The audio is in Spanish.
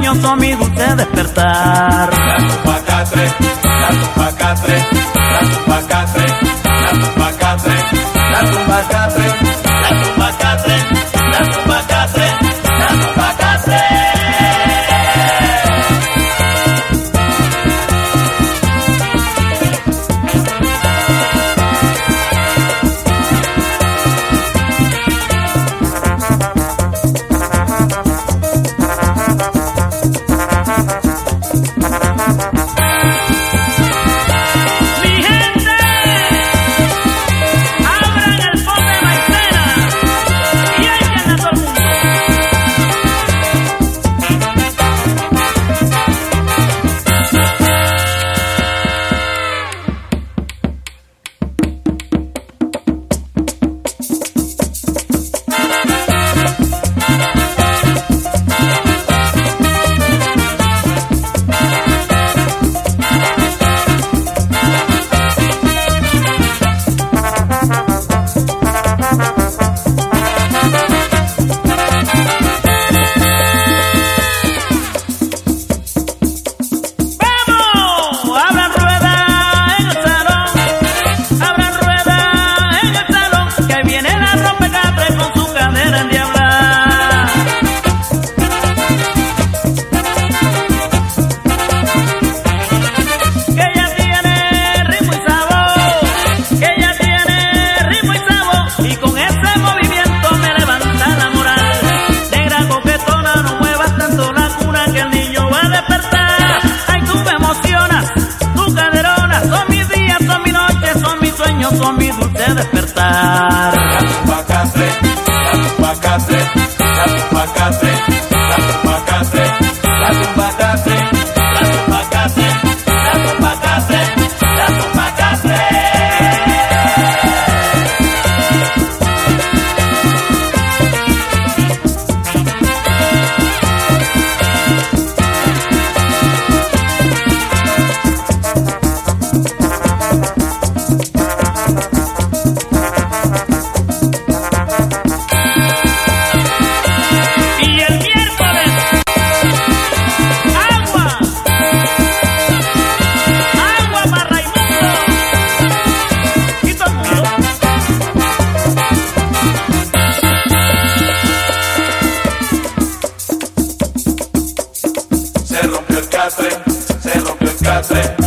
sueños son mi dulce despertar. La tumba catre, la tumba catre, la tumba catre, la tumba catre, la tumba catre, la tumba catre, la tumba catre, la tumba catre. Son mi dulce despertar. La tumba catre, la tumba catre, la tumba catre, la tumba catre, la tumba catre, la tumba catre, la tumba catre, la tumba catre. Se rompió el catre,